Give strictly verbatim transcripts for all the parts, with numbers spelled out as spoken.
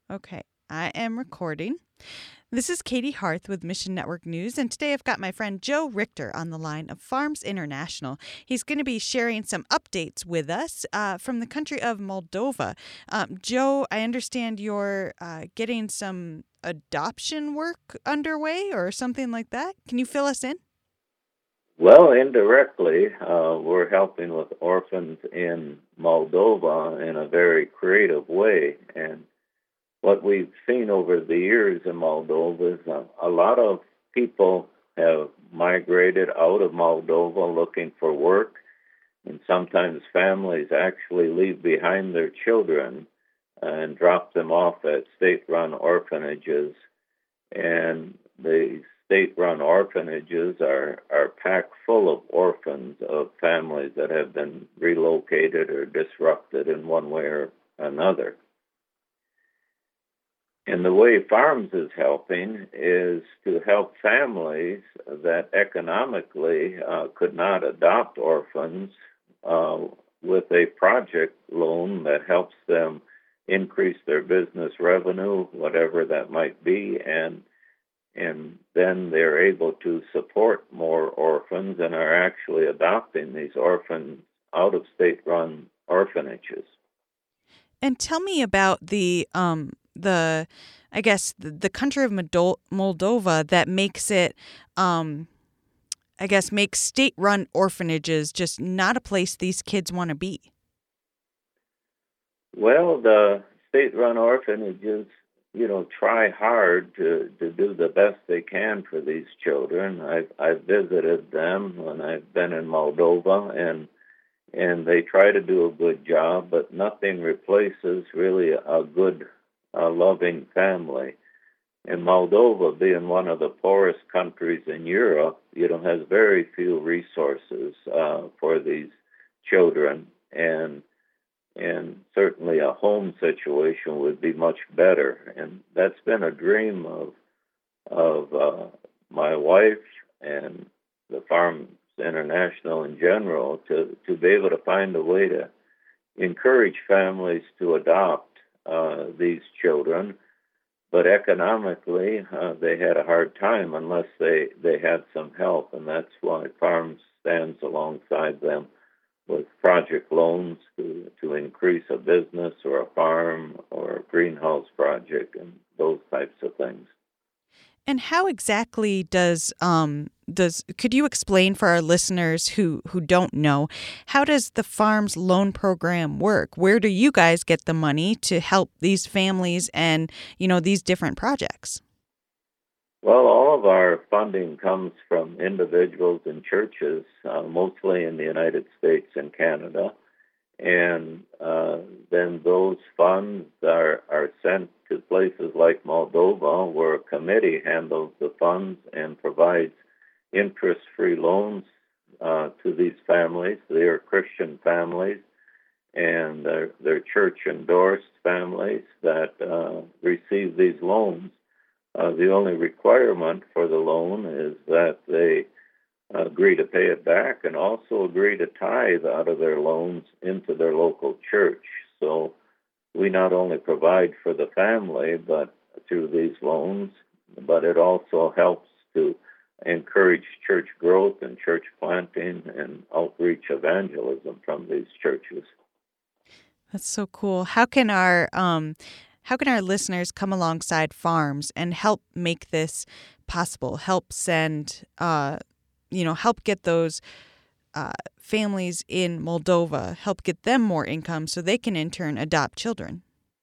Okay, I am recording. This is Katie Harth with Mission Network News, and today I've got my friend Joe Richter on the line of Farms International. He's going to be sharing some updates with us uh, from the country of Moldova. Um, Joe, I understand you're uh, getting some adoption work underway or something like that. Can you fill us in? Well, indirectly, uh, we're helping with orphans in Moldova in a very creative way. And what we've seen over the years in Moldova is a, a lot of people have migrated out of Moldova looking for work, and sometimes families actually leave behind their children and drop them off at state-run orphanages. And the state-run orphanages are, are packed full of orphans of families that have been relocated or disrupted in one way or another. And the way Farms is helping is to help families that economically uh, could not adopt orphans uh, with a project loan that helps them increase their business revenue, whatever that might be, and and then they're able to support more orphans and are actually adopting these orphans out of state-run orphanages. And tell me about the um the I guess the, the country of Moldova Moldova that makes it um I guess makes state-run orphanages just not a place these kids want to be. Well, the state-run orphanages, you know, try hard to, to do the best they can for these children. I've I've visited them when I've been in Moldova, and and they try to do a good job, but nothing replaces really a good, uh, loving family. And Moldova, being one of the poorest countries in Europe, you know, has very few resources uh, for these children, and and certainly a home situation would be much better. And that's been a dream of of uh, my wife and the Farms International in general to to be able to find a way to encourage families to adopt uh, these children. But economically, uh, they had a hard time unless they, they had some help, and that's why Farms stands alongside them with project loans to, to increase a business or a farm or a greenhouse project and those types of things. And how exactly does um does could you explain for our listeners who who don't know, how does the farms loan program work? Where do you guys get the money to help these families and, you know, these different projects? Well, all of our funding comes from individuals and churches, uh, mostly in the United States and Canada. And uh, then those funds are, are sent to places like Moldova, where a committee handles the funds and provides interest-free loans uh, to these families. They are Christian families, and they're, they're church-endorsed families that uh, receive these loans. Uh, the only requirement for the loan is that they agree to pay it back and also agree to tithe out of their loans into their local church. So we not only provide for the family, but through these loans, but it also helps to encourage church growth and church planting and outreach evangelism from these churches. That's so cool. How can our um how can our listeners come alongside farms and help make this possible? Help send uh you know, help get those uh, families in Moldova, help get them more income so they can in turn adopt children.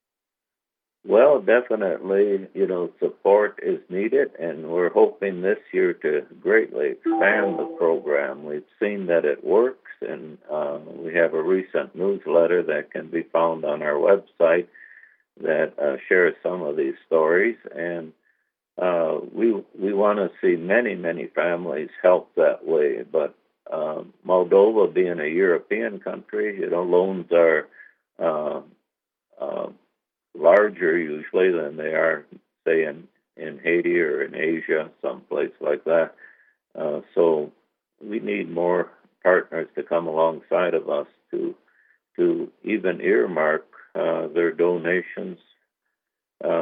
Well, definitely, you know, support is needed, and we're hoping this year to greatly expand the program. We've seen that it works, and uh, we have a recent newsletter that can be found on our website that uh, shares some of these stories, and uh, we we want to see many, many families helped that way. But uh, Moldova being a European country, you know, loans are uh, uh, larger usually than they are, say, in, in Haiti or in Asia, someplace like that. Uh, so we need more partners to come alongside of us to to even earmark uh, their donations uh,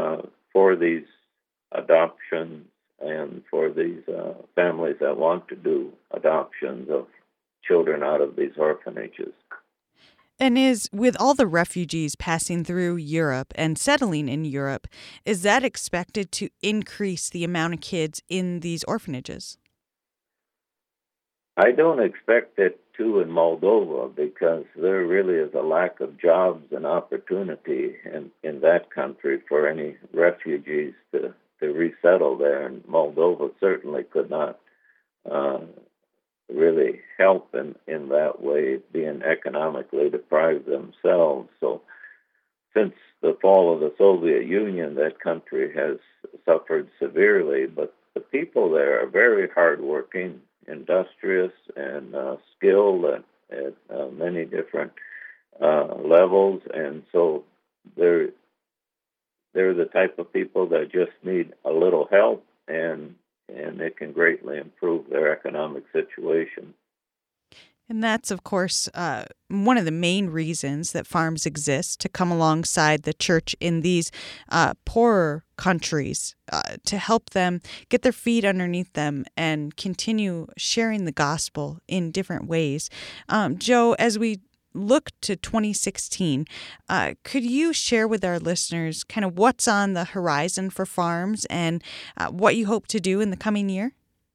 for these adoptions and for these uh, families that want to do adoptions of children out of these orphanages. And is, with all the refugees passing through Europe and settling in Europe, is that expected to increase the amount of kids in these orphanages? I don't expect it to in Moldova because there really is a lack of jobs and opportunity in, in that country for any refugees to, to resettle there. And Moldova certainly could not uh, really help in, in that way, being economically deprived themselves. So since the fall of the Soviet Union, that country has suffered severely, but the people there are very hardworking, industrious, and uh, skilled at, at uh, many different uh, levels, and so they're they're the type of people that just need a little help, and and it can greatly improve their economic situation. And that's, of course, uh, one of the main reasons that farms exist, to come alongside the church in these uh, poorer countries uh, to help them get their feet underneath them and continue sharing the gospel in different ways. Um, Joe, as we look to twenty sixteen, uh, could you share with our listeners kind of what's on the horizon for farms and uh, what you hope to do in the coming year?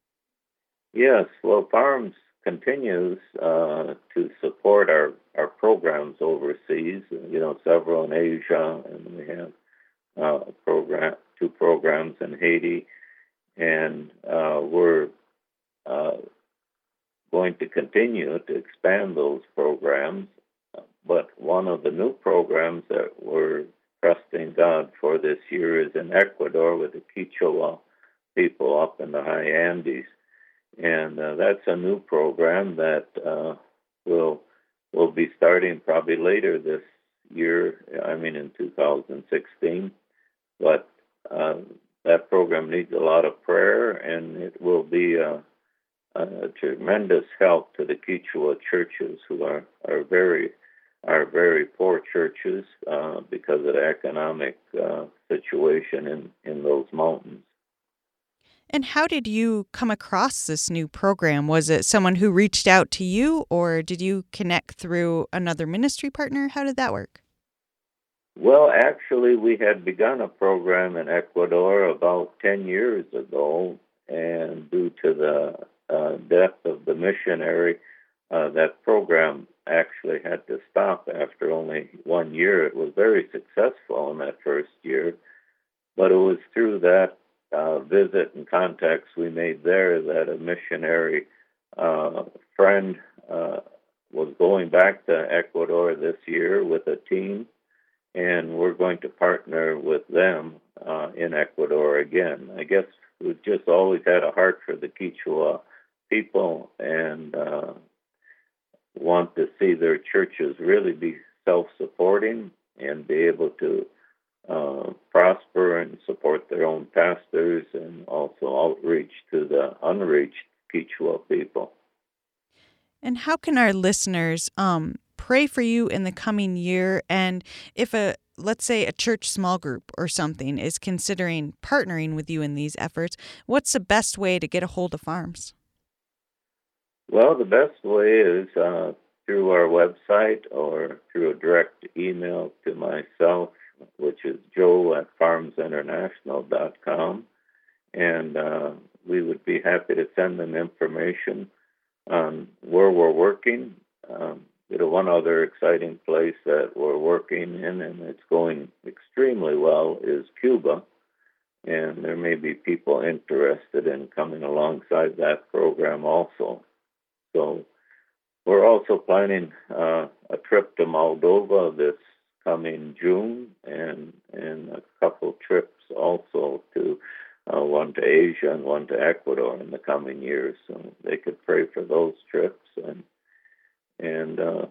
Yes, well, farms continues uh, to support our, our programs overseas. You know, several in Asia, and we have uh, program two programs in Haiti, and uh, we're uh, going to continue to expand those programs. But one of the new programs that we're trusting God for this year is in Ecuador with the Quechua people up in the high Andes. And uh, that's a new program that uh, will will be starting probably later this year. I mean, in two thousand sixteen. But uh, that program needs a lot of prayer, and it will be a, a tremendous help to the Quechua churches, who are are very are very poor churches uh, because of the economic uh, situation in, in those mountains. And how did you come across this new program? Was it someone who reached out to you, or did you connect through another ministry partner? How did that work? Well, actually, we had begun a program in Ecuador about ten years ago, and due to the uh, death of the missionary, uh, that program actually had to stop after only one year. It was very successful in that first year, but it was through that uh, visit and contacts we made there that a missionary uh, friend uh, was going back to Ecuador this year with a team, and we're going to partner with them uh, in Ecuador again. I guess we've just always had a heart for the Quechua people, and uh, want to see their churches really be self-supporting and be able to uh, prosper and support their own pastors, and also outreach to the unreached Quechua people. And how can our listeners um, pray for you in the coming year? And if a, let's say, a church small group or something is considering partnering with you in these efforts, what's the best way to get a hold of farms? Well, the best way is uh, through our website or through a direct email to myself, which is joe at farms international dot com. And uh, we would be happy to send them information on where we're working. Um, you know, one other exciting place that we're working in, and it's going extremely well, is Cuba. And there may be people interested in coming alongside that program also. So we're also planning uh, a trip to Moldova this coming June, and and a couple trips also to uh, one to Asia and one to Ecuador in the coming years. So they could pray for those trips, and and uh,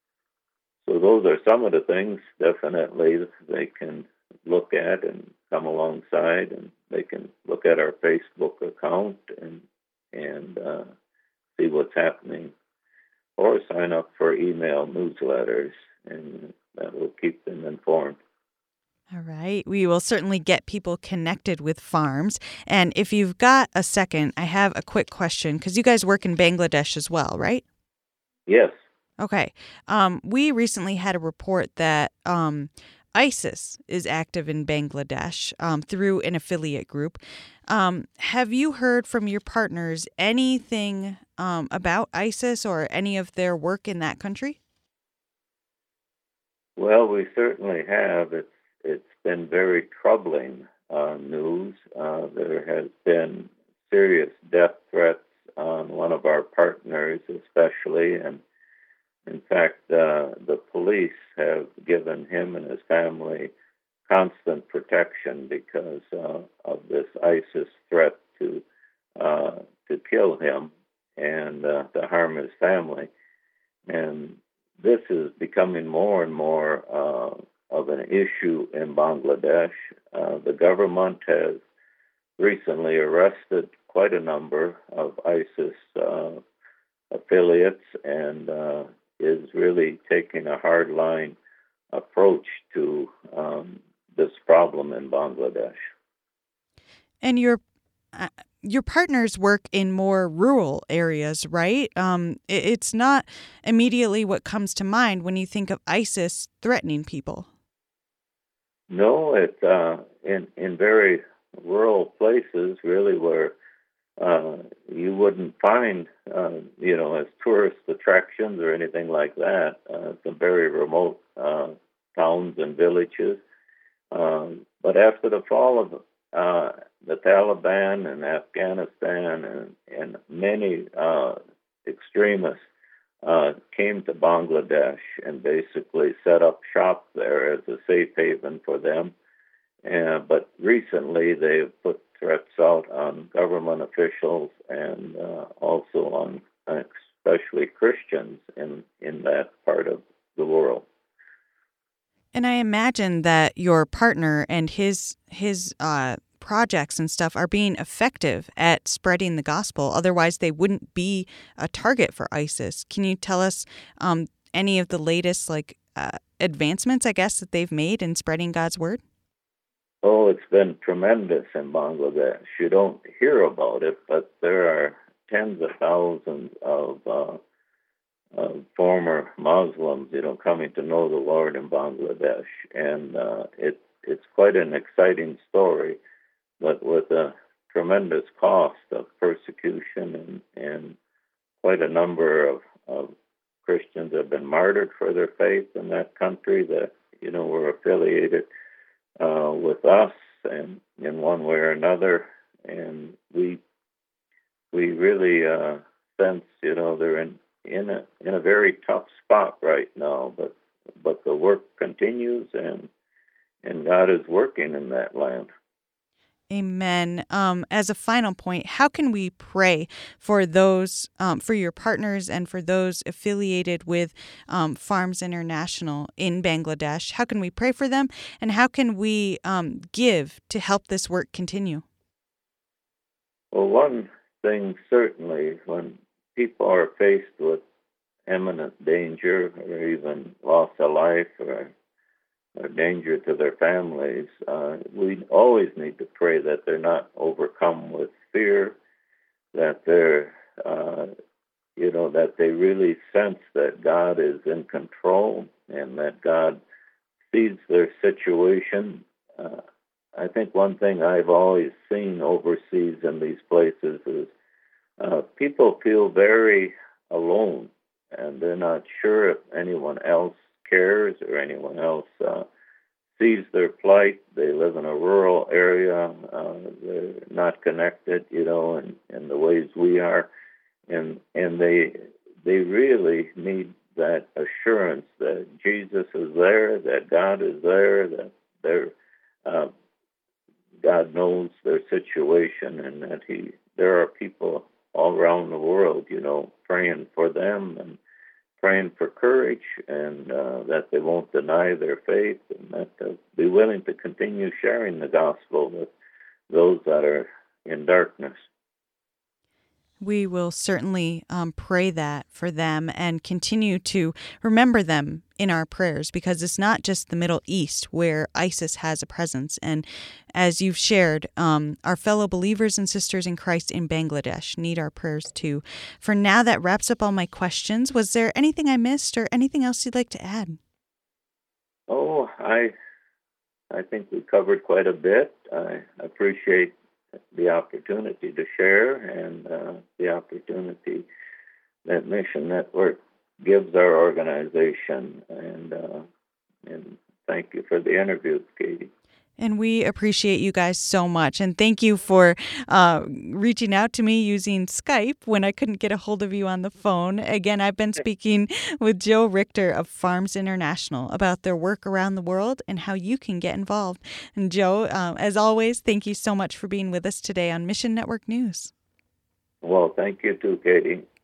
so those are some of the things definitely they can look at and come alongside, and they can look at our Facebook account and and uh, see what's happening, or sign up for email newsletters, and that will keep them informed. All right. We will certainly get people connected with farms. And if you've got a second, I have a quick question because you guys work in Bangladesh as well, right? Yes. Okay. Um, we recently had a report that um, ISIS is active in Bangladesh um, through an affiliate group. Um, have you heard from your partners anything um, about ISIS or any of their work in that country? Well, we certainly have. It's it's been very troubling uh, news. Uh, there has been serious death threats on one of our partners, especially, and in fact, uh, the police have given him and his family constant protection because uh, of this ISIS threat to uh, to kill him and uh, to harm his family. And this is becoming more and more uh, of an issue in Bangladesh. Uh, the government has recently arrested quite a number of ISIS uh, affiliates and uh, is really taking a hardline approach to um, this problem in Bangladesh. And your uh, your partners work in more rural areas, right? Um, it, it's not immediately what comes to mind when you think of ISIS threatening people. No, it uh, in in very rural places, really, where uh, you wouldn't find, uh, you know, as tourist attractions or anything like that. Uh, some very remote uh, towns and villages. Um, but after the fall of uh, the Taliban in Afghanistan and, and many uh, extremists uh, came to Bangladesh and basically set up shop there as a safe haven for them. Uh, but recently they've put threats out on government officials and uh, also on uh, especially Christians in, in that part of the world. And I imagine that your partner and his his uh, projects and stuff are being effective at spreading the gospel. Otherwise, they wouldn't be a target for ISIS. Can you tell us um, any of the latest like uh, advancements, I guess, that they've made in spreading God's word? Oh, it's been tremendous in Bangladesh. You don't hear about it, but there are tens of thousands of uh, uh, former Muslims, you know, coming to know the Lord in Bangladesh, and uh, it, it's quite an exciting story, but with a tremendous cost of persecution, and, and quite a number of, of Christians have been martyred for their faith in that country that, you know, were affiliated uh, with us and in one way or another, and we we really uh, sense, you know, they're in in a in a very tough spot right now, but but the work continues, and and God is working in that land. Amen. Um, as a final point, how can we pray for those, um, for your partners and for those affiliated with um, Farms International in Bangladesh? How can we pray for them, and how can we um, give to help this work continue? Well, one thing certainly, when people are faced with imminent danger or even loss of life or or danger to their families, uh, we always need to pray that they're not overcome with fear, that they're, uh, you know, that they really sense that God is in control and that God sees their situation. Uh, I think one thing I've always seen overseas in these places is uh, people feel very alone, and they're not sure if anyone else cares or anyone else uh, sees their plight. They live in a rural area. Uh, they're not connected, you know, in, in the ways we are, and and they they really need that assurance that Jesus is there, that God is there, that they're uh, God knows their situation, and that He there are people all around the world, you know, praying for them and praying for courage, and uh, that they won't deny their faith, and that they'll be willing to continue sharing the gospel with those that are in darkness. We will certainly um, pray that for them and continue to remember them in our prayers, because it's not just the Middle East where ISIS has a presence. And as you've shared, um, our fellow believers and sisters in Christ in Bangladesh need our prayers too. For now, that wraps up all my questions. Was there anything I missed or anything else you'd like to add? Oh, I, I think we covered quite a bit. I appreciate the opportunity to share and uh, the opportunity that Mission Network gives our organization. And uh, and thank you for the interview, Katie. And we appreciate you guys so much. And thank you for uh, reaching out to me using Skype when I couldn't get a hold of you on the phone. Again, I've been speaking with Joe Richter of Farms International about their work around the world and how you can get involved. And Joe, uh, as always, thank you so much for being with us today on Mission Network News. Well, thank you too, Katie.